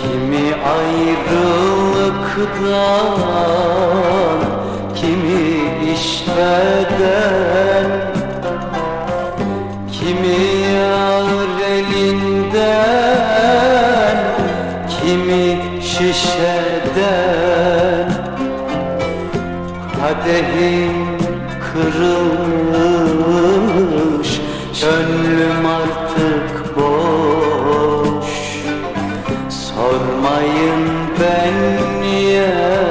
Kimi ayrılıktan, kimi işveden, kimi yar elinden, kimi şişeden. Kadehim kırılmış, gönlüm artık boş. Sormayın ben niye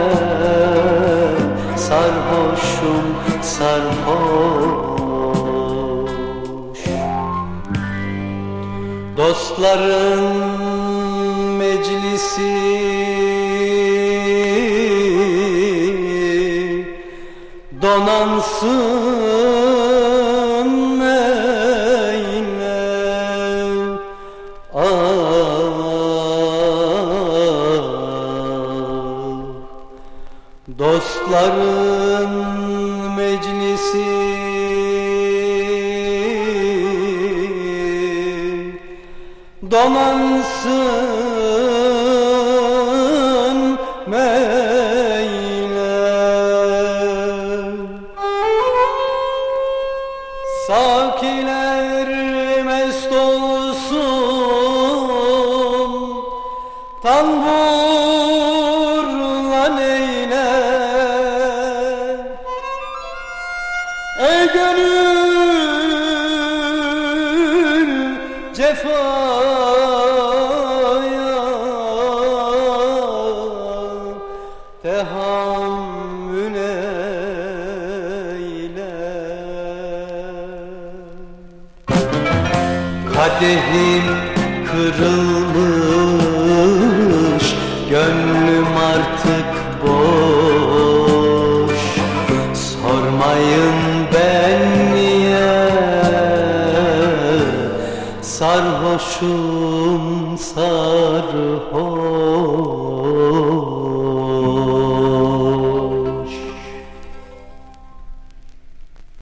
sarhoşum sarhoş. Dostların meclisi donansın eyle. Dostların meclisi donansın meyle. Sakiler mest olsun, tamburla neyler. Ey gönül cefaya tehammül eyle. Kadehim kırılmış, gönlüm artık boş. Sormayın ben niye sarhoşum sarhoş.